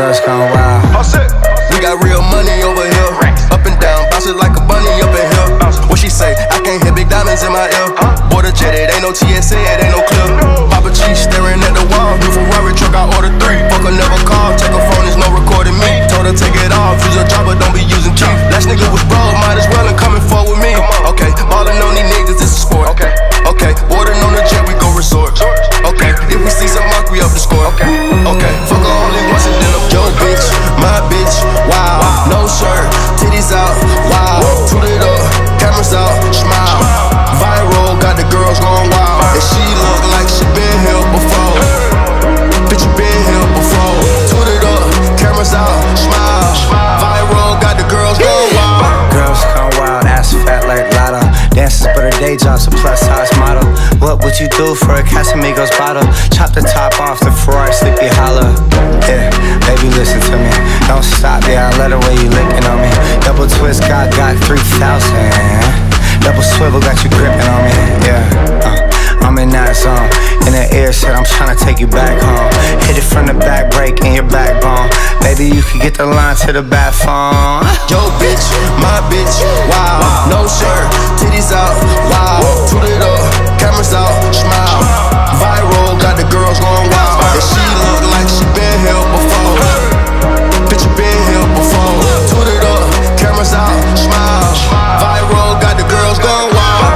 Girls gone wild. We got real money over here. Up and down, bounce it like a bunny up in here. What she say? I can't hear big diamonds in my ear. Border jet, it ain't no TSA, it ain't no clip. Papa cheese staring at the wall. New Ferrari truck, I order 3. Fuck her, never call. Check her phone, there's no recording me. Told her take it off, use a dropper, don't be using cheap. Last nigga was broke, might as well and coming forward with me. Okay, ballin' on these niggas, this is sport. Okay, boarding on the jet, we go resort. Okay, if we see some mark, we up the score. Okay, fuck her only once and then I'm your bitch, my bitch. Wow, no shirt, titties out. Wow, toot it up, cameras out, smile. Viral, got the girls going wild. And she look like she been here before. Bitch, you been here before. Toot it up, cameras out, smile. Viral, got the girls going wild. Girls gone wild, ass fat like Lotto. Dances but her day job's a plus size model. What would you do for a Casamigos bottle? Chop the top off the Ferrari Sleepy Hollow. Yeah, baby, listen to me. Don't stop, yeah, I love the way you licking on me. Double twist, got 3,000. Double swivel, got you gripping on me. Yeah, I'm in that zone. In the air, said I'm tryna take you back home. Hit it from the back, break in your backbone. Baby, you can get the line to the back phone. Yo, bitch, my bitch, wow. No shirt, titties out, wow. Toot it up, cameras out, smile. Viral, got the girls going wild. And she look like she been here before. Bitch, you been here before. Toot it up, cameras out, smile. Viral, got the girls going wild.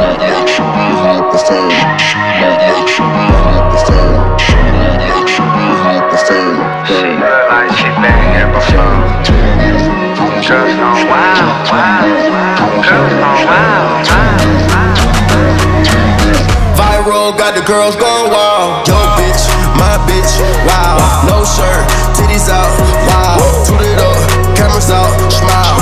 Like she been here before. Girls gone wild, wild. Girls gone wild, wild. Viral, got the girls going wild. Yo, bitch, my bitch, wow. No shirt, titties out, wow. Toot it up, cameras out, smile.